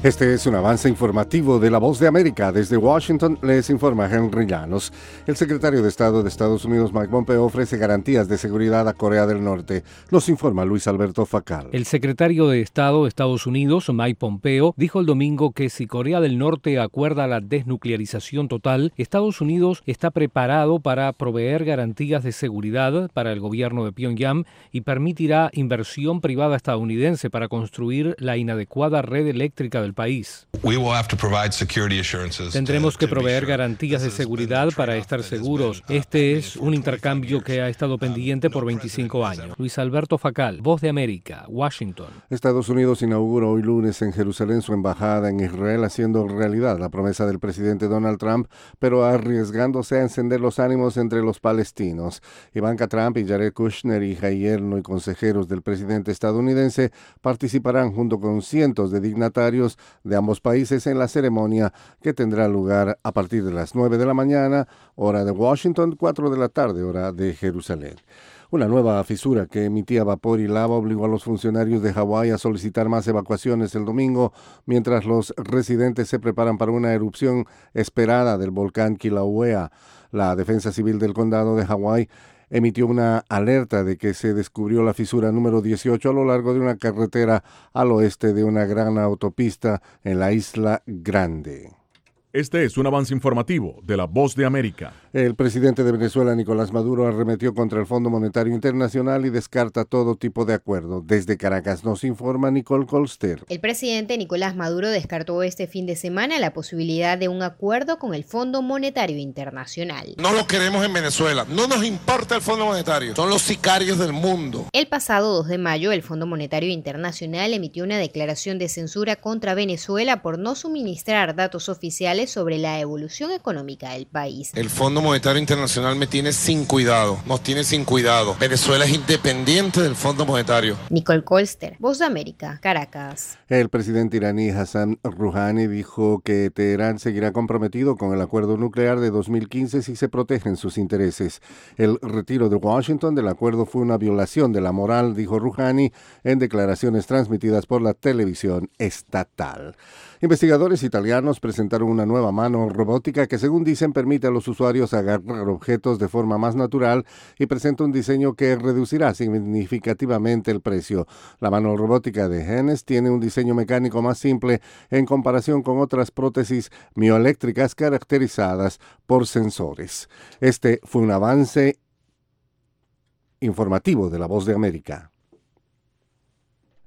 Este es un avance informativo de La Voz de América. Desde Washington les informa Henry Llanos. El secretario de Estado de Estados Unidos, Mike Pompeo, ofrece garantías de seguridad a Corea del Norte. Nos informa Luis Alberto Facal. El secretario de Estado de Estados Unidos, Mike Pompeo, dijo el domingo que si Corea del Norte acuerda la desnuclearización total, Estados Unidos está preparado para proveer garantías de seguridad para el gobierno de Pyongyang y permitirá inversión privada estadounidense para construir la inadecuada red eléctrica del país. Tendremos que proveer garantías de seguridad para estar seguros. Este es un intercambio que ha estado pendiente por 25 años. Luis Alberto Facal, Voz de América, Washington. Estados Unidos inaugura hoy lunes en Jerusalén su embajada en Israel, haciendo realidad la promesa del presidente Donald Trump, pero arriesgándose a encender los ánimos entre los palestinos. Ivanka Trump y Jared Kushner, hija y yerno y consejeros del presidente estadounidense, participarán junto con cientos de dignatarios de ambos países en la ceremonia que tendrá lugar a partir de las 9 de la mañana, hora de Washington, 4 de la tarde, hora de Jerusalén. Una nueva fisura que emitía vapor y lava obligó a los funcionarios de Hawái a solicitar más evacuaciones el domingo, mientras los residentes se preparan para una erupción esperada del volcán Kilauea. La Defensa Civil del Condado de Hawái emitió una alerta de que se descubrió la fisura número 18 a lo largo de una carretera al oeste de una gran autopista en la Isla Grande. Este es un avance informativo de La Voz de América. El presidente de Venezuela, Nicolás Maduro, arremetió contra el Fondo Monetario Internacional y descarta todo tipo de acuerdo. Desde Caracas nos informa Nicole Colster. El presidente Nicolás Maduro descartó este fin de semana la posibilidad de un acuerdo con el Fondo Monetario Internacional. No lo queremos en Venezuela. No nos importa el Fondo Monetario. Son los sicarios del mundo. El pasado 2 de mayo, el Fondo Monetario Internacional emitió una declaración de censura contra Venezuela por no suministrar datos oficiales sobre la evolución económica del país. El Fondo Monetario Internacional me tiene sin cuidado, nos tiene sin cuidado. Venezuela es independiente del Fondo Monetario. Nicole Colster, Voz de América, Caracas. El presidente iraní Hassan Rouhani dijo que Teherán seguirá comprometido con el acuerdo nuclear de 2015 si se protegen sus intereses. El retiro de Washington del acuerdo fue una violación de la moral, dijo Rouhani en declaraciones transmitidas por la televisión estatal. Investigadores italianos presentaron una nueva mano robótica que, según dicen, permite a los usuarios agarrar objetos de forma más natural y presenta un diseño que reducirá significativamente el precio. La mano robótica de Hennes tiene un diseño mecánico más simple en comparación con otras prótesis mioeléctricas caracterizadas por sensores. Este fue un avance informativo de La Voz de América.